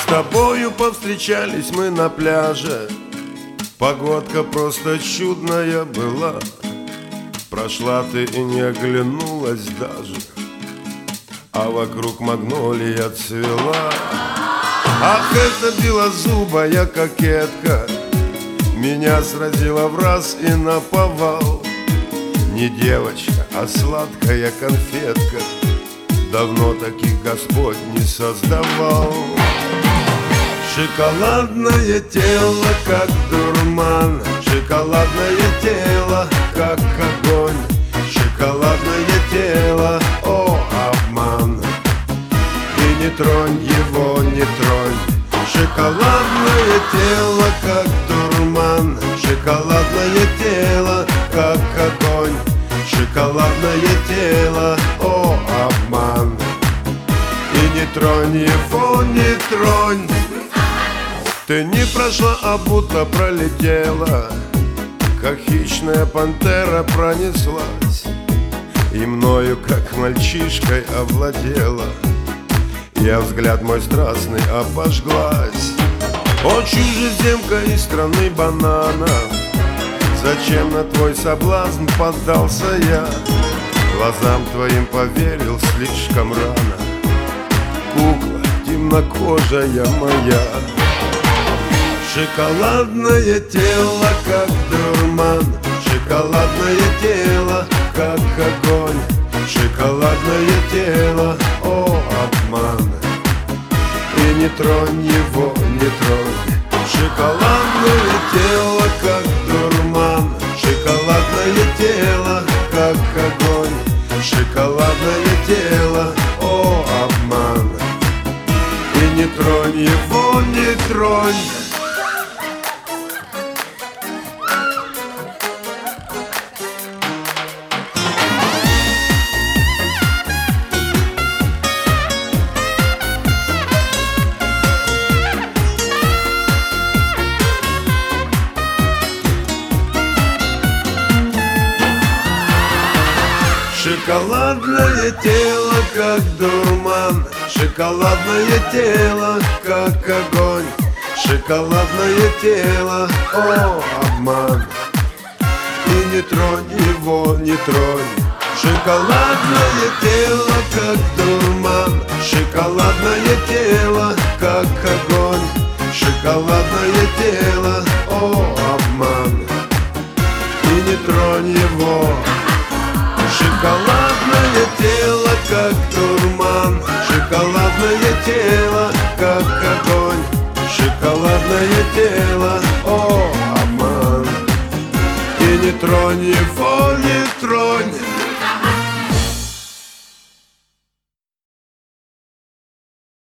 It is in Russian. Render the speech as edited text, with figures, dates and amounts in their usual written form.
С тобою повстречались мы на пляже. Погодка просто чудная была. Прошла ты и не оглянулась даже, а вокруг магнолия цвела. Ах, эта белозубая кокетка меня сразила враз и наповал. Не девочка, а сладкая конфетка, давно таких Господь не создавал. Шоколадное тело, как дурман, шоколадное тело, как огонь, шоколадное тело, о, обман. И не тронь его, не тронь. Шоколадное тело, как дурман, шоколадное тело, как огонь, шоколадное тело, о, обман. И не тронь его, не тронь. Ты не прошла, а будто пролетела, как хищная пантера пронеслась, и мною, как мальчишкой, овладела. Я взгляд мой страстный обожглась. О, чужеземка из страны банана, зачем на твой соблазн поддался я? Глазам твоим поверил слишком рано, кукла темнокожая моя. Шоколадное тело, как дурман, шоколадное тело, как огонь, шоколадное тело, о, обман. И не тронь его, не тронь. Шоколадное тело, как дурман, шоколадное тело, как огонь, шоколадное тело, о, обман. И не тронь его, не тронь. Шоколадное тело, как дурман, шоколадное тело, как огонь, шоколадное тело, о, обман. И не тронь его, не тронь. Шоколадное тело, как дурман, шоколадное тело, как огонь, шоколадное тело, о, обман. И не тронь его. Шоколадное тело, как дурман, шоколадное тело, как огонь, шоколадное тело, о, обман. И не тронь его, не тронь.